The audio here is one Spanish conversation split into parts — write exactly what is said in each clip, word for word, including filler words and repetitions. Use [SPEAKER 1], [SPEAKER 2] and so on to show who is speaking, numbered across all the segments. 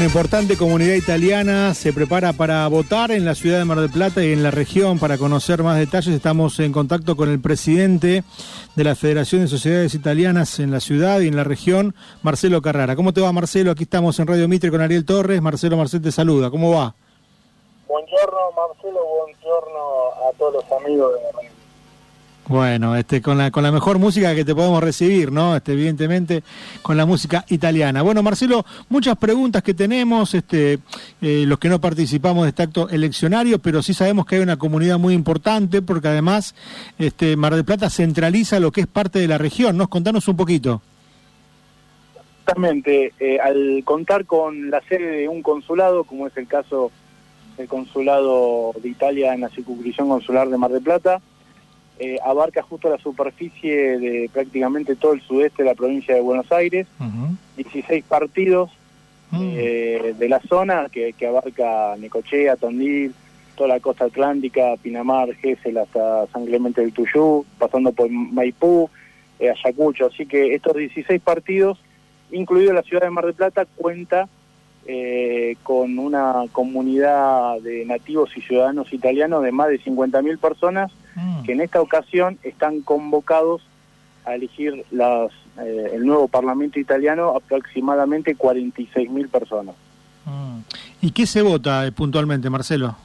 [SPEAKER 1] Una importante comunidad italiana se prepara para votar en la ciudad de Mar del Plata y en la región. Para conocer más detalles estamos en contacto con el presidente de la Federación de Sociedades Italianas en la ciudad y en la región, Marcelo Carrara. ¿Cómo te va, Marcelo? Aquí estamos en Radio Mitre con Ariel Torres. Marcelo Marcel te saluda. ¿Cómo va?
[SPEAKER 2] Buongiorno, Marcelo. Buongiorno a todos los amigos de la radio.
[SPEAKER 1] Bueno, este, con la con la mejor música que te podemos recibir, ¿no? Este, evidentemente, con la música italiana. Bueno, Marcelo, muchas preguntas que tenemos, este, eh, los que no participamos de este acto eleccionario, pero sí sabemos que hay una comunidad muy importante, porque además, este, Mar del Plata centraliza lo que es parte de la región, ¿no? Contanos un poquito.
[SPEAKER 2] Exactamente, eh, al contar con la sede de un consulado, como es el caso del consulado de Italia en la circunscripción consular de Mar del Plata, Eh, abarca justo la superficie de prácticamente todo el sudeste de la provincia de Buenos Aires, uh-huh. dieciséis partidos uh-huh. eh, de la zona que, que abarca Necochea, Tondil, toda la costa atlántica, Pinamar, Gesell hasta San Clemente del Tuyú, pasando por Maipú, eh, Ayacucho. Así que estos dieciséis partidos, incluido la ciudad de Mar del Plata, cuenta eh, con una comunidad de nativos y ciudadanos italianos de más de cincuenta mil personas, que en esta ocasión están convocados a elegir las, eh, el nuevo Parlamento italiano, aproximadamente cuarenta y seis mil personas.
[SPEAKER 1] ¿Y qué se vota eh, puntualmente, Marcelo?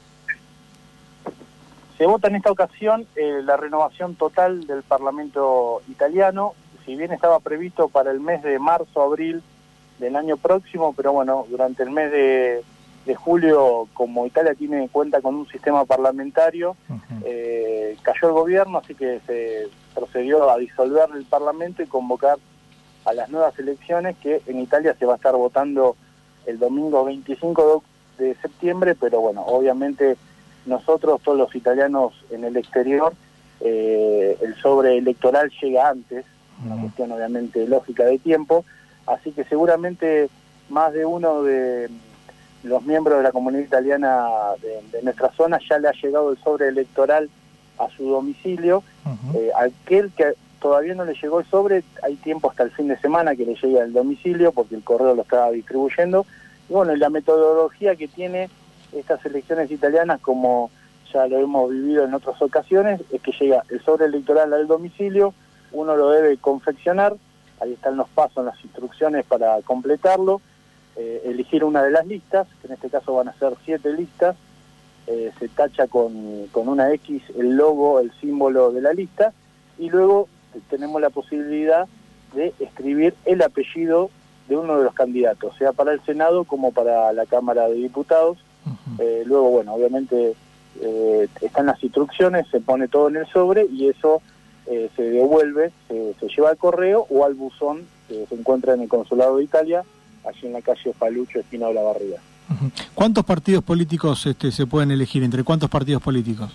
[SPEAKER 2] Se vota en esta ocasión eh, la renovación total del Parlamento italiano, si bien estaba previsto para el mes de marzo-abril del año próximo, pero bueno, durante el mes de... de julio, como Italia tiene cuenta con un sistema parlamentario, uh-huh. eh, cayó el gobierno, así que se procedió a disolver el Parlamento y convocar a las nuevas elecciones, que en Italia se va a estar votando el domingo veinticinco de septiembre, pero bueno, obviamente nosotros, todos los italianos en el exterior, eh, el sobre electoral llega antes, uh-huh. una cuestión obviamente lógica de tiempo, así que seguramente más de uno de los miembros de la comunidad italiana de, de nuestra zona ya le ha llegado el sobre electoral a su domicilio. Uh-huh. Eh, aquel que todavía no le llegó el sobre, hay tiempo hasta el fin de semana que le llegue al domicilio porque el correo lo está distribuyendo. Y bueno, la metodología que tiene estas elecciones italianas, como ya lo hemos vivido en otras ocasiones, es que llega el sobre electoral al domicilio, uno lo debe confeccionar, ahí están los pasos, las instrucciones para completarlo, Eh, elegir una de las listas, que en este caso van a ser siete listas, eh, se tacha con, con una X el logo, el símbolo de la lista, y luego eh, tenemos la posibilidad de escribir el apellido de uno de los candidatos, sea para el Senado como para la Cámara de Diputados. Uh-huh. Eh, luego, bueno, obviamente eh, están las instrucciones, se pone todo en el sobre y eso eh, se devuelve, se, se lleva al correo o al buzón que se encuentra en el Consulado de Italia, allí en la calle Palucho, esquina de la Barriga.
[SPEAKER 1] ¿Cuántos partidos políticos este, se pueden elegir? ¿Entre cuántos partidos políticos?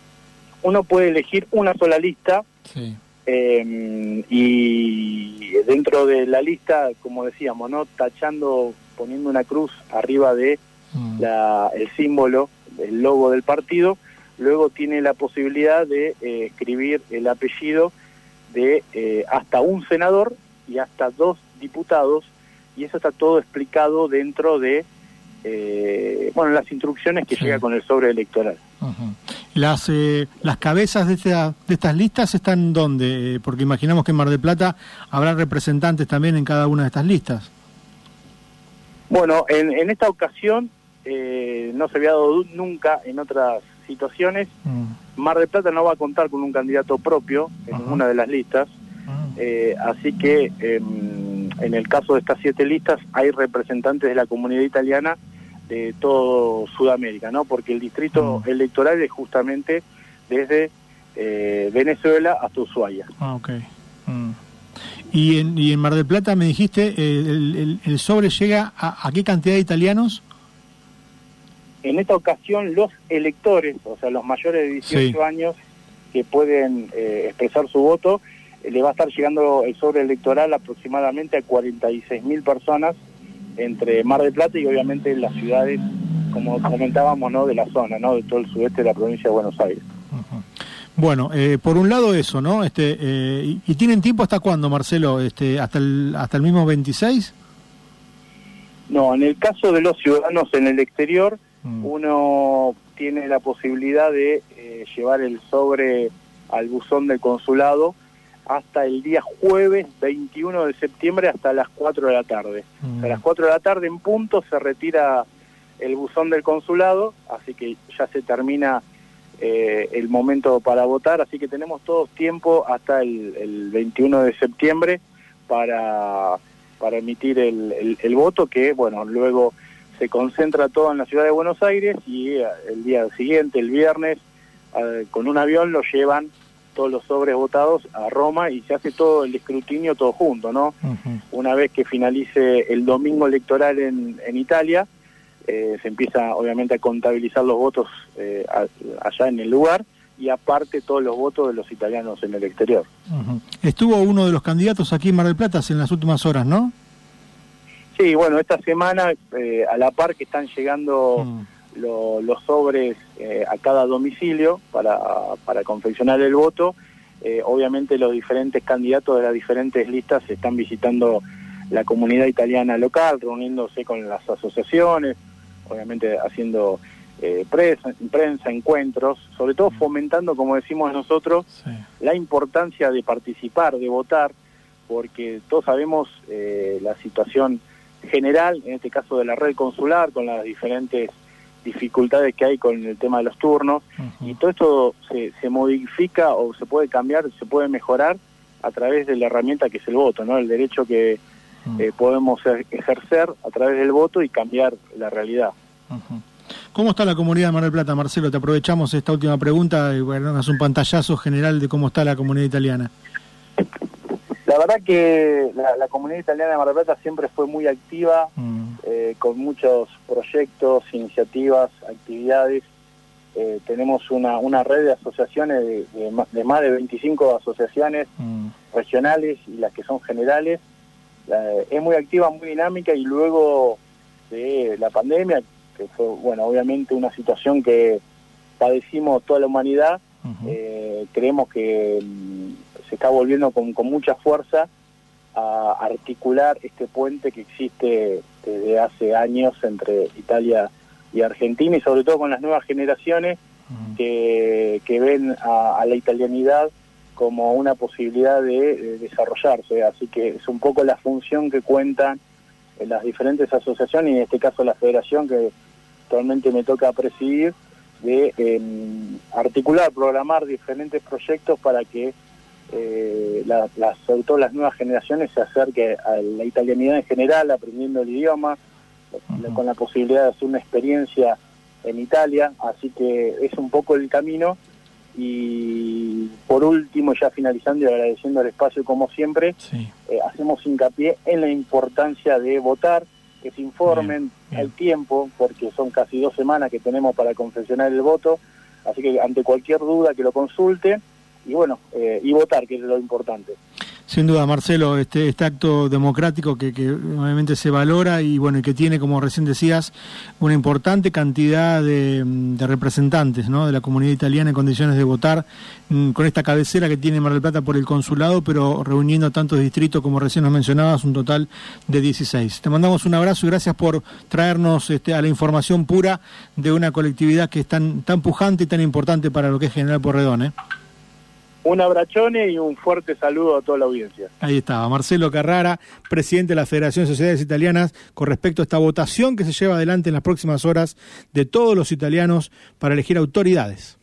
[SPEAKER 2] Uno puede elegir una sola lista,
[SPEAKER 1] sí.
[SPEAKER 2] eh, y dentro de la lista, como decíamos, ¿no? Tachando, poniendo una cruz arriba de mm. la, el símbolo, el logo del partido, luego tiene la posibilidad de eh, escribir el apellido de eh, hasta un senador y hasta dos diputados, y eso está todo explicado dentro de eh, bueno, las instrucciones que sí. llega con el sobre electoral.
[SPEAKER 1] Uh-huh. Las eh, las cabezas de, esta, de estas listas están ¿dónde? Porque imaginamos que en Mar del Plata habrá representantes también en cada una de estas listas.
[SPEAKER 2] Bueno, en, en esta ocasión eh, no se había dado nunca en otras situaciones. Uh-huh. Mar del Plata no va a contar con un candidato propio en uh-huh. ninguna de las listas, uh-huh. eh, así que eh, en el caso de estas siete listas hay representantes de la comunidad italiana de todo Sudamérica, ¿no? Porque el distrito mm. electoral es justamente desde eh, Venezuela hasta Ushuaia.
[SPEAKER 1] Ah, ok. Mm. ¿Y, en, ¿Y en Mar del Plata me dijiste, eh, el, el, el sobre llega a, a qué cantidad de italianos?
[SPEAKER 2] En esta ocasión los electores, o sea, los mayores de dieciocho sí. años que pueden eh, expresar su voto, le va a estar llegando el sobre electoral aproximadamente a cuarenta y seis mil personas entre Mar del Plata y obviamente las ciudades, como comentábamos, ¿no? de la zona, ¿no? de todo el sudeste de la provincia de Buenos Aires.
[SPEAKER 1] Uh-huh. Bueno, eh, por un lado eso, ¿no? Este, eh, y, ¿Y tienen tiempo hasta cuándo, Marcelo? Este, ¿Hasta el hasta el mismo veintiséis?
[SPEAKER 2] No, en el caso de los ciudadanos en el exterior, mm. uno tiene la posibilidad de eh, llevar el sobre al buzón del consulado hasta el día jueves veintiuno de septiembre hasta las cuatro de la tarde. Mm. O sea, a las cuatro de la tarde en punto se retira el buzón del consulado, así que ya se termina eh, el momento para votar, así que tenemos todos tiempo hasta el, el veintiuno de septiembre para, para emitir el, el, el voto, que bueno, luego se concentra todo en la ciudad de Buenos Aires y el día siguiente, el viernes, eh, con un avión lo llevan todos los sobres votados a Roma y se hace todo el escrutinio todo junto, ¿no? Uh-huh. Una vez que finalice el domingo electoral en, en Italia, eh, se empieza obviamente a contabilizar los votos eh, a, allá en el lugar y aparte todos los votos de los italianos en el exterior.
[SPEAKER 1] Uh-huh. Estuvo uno de los candidatos aquí en Mar del Plata en las últimas horas, ¿no?
[SPEAKER 2] Sí, bueno, esta semana eh, a la par que están llegando uh-huh. lo, los sobres eh, a cada domicilio para, para confeccionar el voto, eh, obviamente los diferentes candidatos de las diferentes listas están visitando la comunidad italiana local, reuniéndose con las asociaciones, obviamente haciendo eh, prensa, prensa, encuentros, sobre todo fomentando, como decimos nosotros, sí. la importancia de participar, de votar, porque todos sabemos eh, la situación general, en este caso de la red consular, con las diferentes dificultades que hay con el tema de los turnos, uh-huh. y todo esto se, se modifica o se puede cambiar, se puede mejorar a través de la herramienta que es el voto, ¿no? El derecho que uh-huh. eh, podemos ejercer a través del voto y cambiar la realidad.
[SPEAKER 1] Uh-huh. ¿Cómo está la comunidad de Mar del Plata, Marcelo? Te aprovechamos esta última pregunta y bueno, hagas un pantallazo general de cómo está la comunidad italiana.
[SPEAKER 2] La verdad que la, la comunidad italiana de Mar del Plata siempre fue muy activa, mm. eh, con muchos proyectos, iniciativas, actividades. Eh, tenemos una, una red de asociaciones, de, de, de más de veinticinco asociaciones mm. regionales y las que son generales. Eh, es muy activa, muy dinámica, y luego de la pandemia, que fue, bueno, obviamente una situación que padecimos toda la humanidad, uh-huh. eh, creemos que se está volviendo con, con mucha fuerza a articular este puente que existe desde hace años entre Italia y Argentina, y sobre todo con las nuevas generaciones uh-huh. que, que ven a, a la italianidad como una posibilidad de, de desarrollarse. Así que es un poco la función que cuentan en las diferentes asociaciones, y en este caso la federación que actualmente me toca presidir, de eh, articular, programar diferentes proyectos para que eh, la, la, sobre todo las nuevas generaciones se acerquen a la italianidad en general, aprendiendo el idioma, uh-huh. con la posibilidad de hacer una experiencia en Italia. Así que es un poco el camino. Y por último, ya finalizando y agradeciendo el espacio como siempre, sí. eh, hacemos hincapié en la importancia de votar, que se informen al tiempo, porque son casi dos semanas que tenemos para confeccionar el voto, así que ante cualquier duda que lo consulten, y bueno, eh, y votar, que es lo importante.
[SPEAKER 1] Sin duda, Marcelo, este, este acto democrático que, que obviamente se valora y bueno, y que tiene, como recién decías, una importante cantidad de, de representantes, ¿no?, de la comunidad italiana en condiciones de votar, mmm, con esta cabecera que tiene Mar del Plata por el consulado, pero reuniendo a tantos distritos como recién nos mencionabas, un total de dieciséis. Te mandamos un abrazo y gracias por traernos este, a la información pura de una colectividad que es tan, tan pujante y tan importante para lo que es General Pueyrredón, ¿eh?
[SPEAKER 2] Un abrachone y un fuerte saludo a toda la audiencia.
[SPEAKER 1] Ahí estaba, Marcelo Carrara, presidente de la Federación de Sociedades Italianas, con respecto a esta votación que se lleva adelante en las próximas horas de todos los italianos para elegir autoridades.